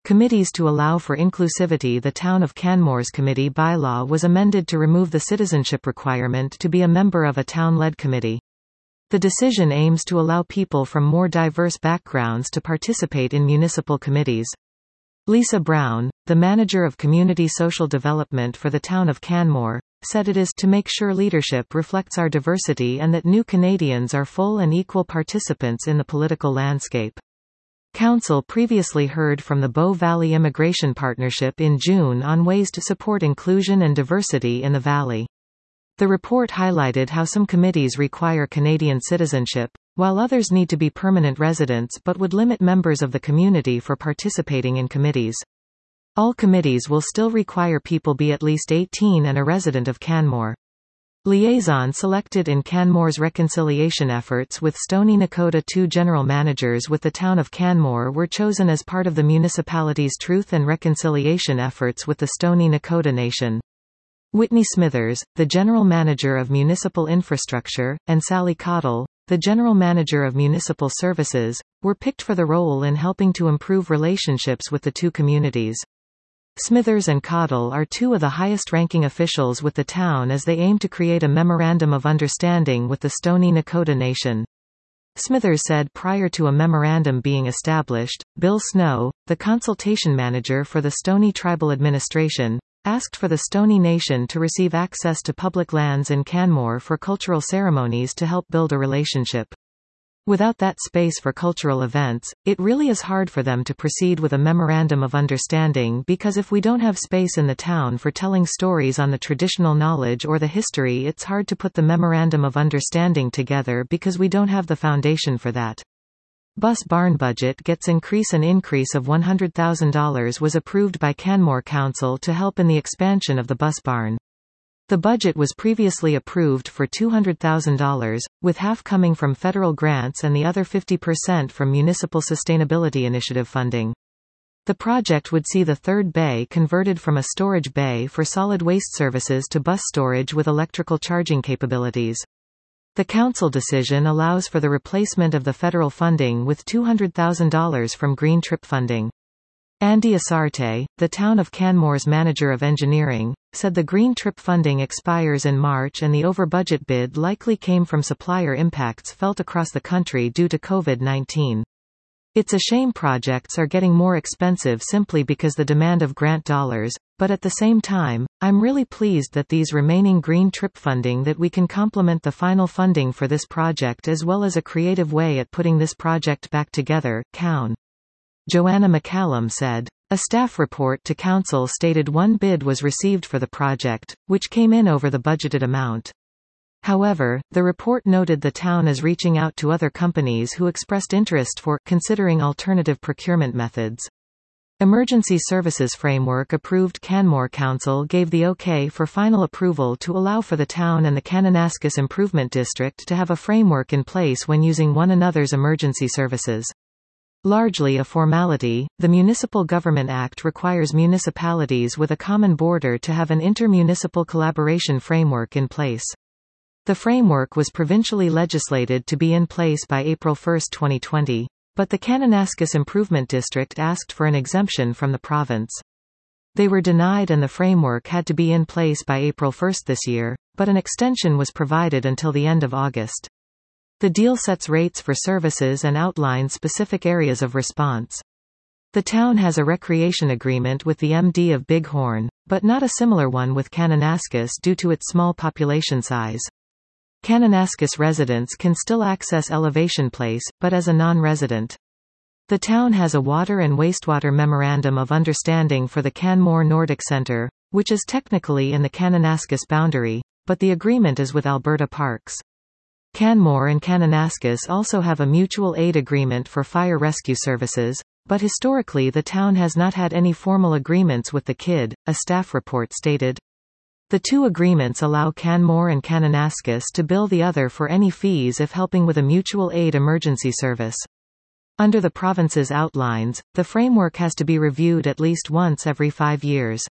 Committees to allow for inclusivity. The Town of Canmore's committee bylaw was amended to remove the citizenship requirement to be a member of a town-led committee. The decision aims to allow people from more diverse backgrounds to participate in municipal committees. Lisa Brown, the manager of community social development for the Town of Canmore, said it is to make sure leadership reflects our diversity and that new Canadians are full and equal participants in the political landscape. Council previously heard from the Bow Valley Immigration Partnership in June on ways to support inclusion and diversity in the valley. The report highlighted how some committees require Canadian citizenship, while others need to be permanent residents but would limit members of the community for participating in committees. All committees will still require people be at least 18 and a resident of Canmore. Liaison selected in Canmore's reconciliation efforts with Stoney Nakoda. 2 general managers with the Town of Canmore were chosen as part of the municipality's truth and reconciliation efforts with the Stoney Nakoda Nation. Whitney Smithers, the General Manager of Municipal Infrastructure, and Sally Cottle, the General Manager of Municipal Services, were picked for the role in helping to improve relationships with the two communities. Smithers and Cottle are 2 of the highest-ranking officials with the town as they aim to create a memorandum of understanding with the Stoney Nakoda Nation. Smithers said prior to a memorandum being established, Bill Snow, the consultation manager for the Stoney Tribal Administration, asked for the Stoney Nation to receive access to public lands in Canmore for cultural ceremonies to help build a relationship. Without that space for cultural events, it really is hard for them to proceed with a memorandum of understanding, because if we don't have space in the town for telling stories on the traditional knowledge or the history, it's hard to put the memorandum of understanding together because we don't have the foundation for that. Bus barn budget gets increase. An increase of $100,000 was approved by Canmore Council to help in the expansion of the bus barn. The budget was previously approved for $200,000, with half coming from federal grants and the other 50% from Municipal Sustainability Initiative funding. The project would see the third bay converted from a storage bay for solid waste services to bus storage with electrical charging capabilities. The council decision allows for the replacement of the federal funding with $200,000 from Green Trip funding. Andy Asarte, the Town of Canmore's manager of engineering, said the Green Trip funding expires in March and the over-budget bid likely came from supplier impacts felt across the country due to COVID-19. It's a shame projects are getting more expensive simply because the demand of grant dollars, but at the same time, I'm really pleased that these remaining Green Trip funding that we can complement the final funding for this project as well as a creative way at putting this project back together. Cown. Joanna McCallum said. A staff report to council stated 1 bid was received for the project, which came in over the budgeted amount. However, the report noted the town is reaching out to other companies who expressed interest for considering alternative procurement methods. Emergency Services Framework approved. Canmore Council gave the okay for final approval to allow for the town and the Kananaskis Improvement District to have a framework in place when using one another's emergency services. Largely a formality, the Municipal Government Act requires municipalities with a common border to have an intermunicipal collaboration framework in place. The framework was provincially legislated to be in place by April 1, 2020, but the Kananaskis Improvement District asked for an exemption from the province. They were denied and the framework had to be in place by April 1 this year, but an extension was provided until the end of August. The deal sets rates for services and outlines specific areas of response. The town has a recreation agreement with the MD of Bighorn, but not a similar one with Kananaskis due to its small population size. Kananaskis residents can still access Elevation Place, but as a non-resident. The town has a water and wastewater memorandum of understanding for the Canmore Nordic Centre, which is technically in the Kananaskis boundary, but the agreement is with Alberta Parks. Canmore and Kananaskis also have a mutual aid agreement for fire rescue services, but historically the town has not had any formal agreements with the KID, a staff report stated. The 2 agreements allow Canmore and Kananaskis to bill the other for any fees if helping with a mutual aid emergency service. Under the province's outlines, the framework has to be reviewed at least once every 5 years.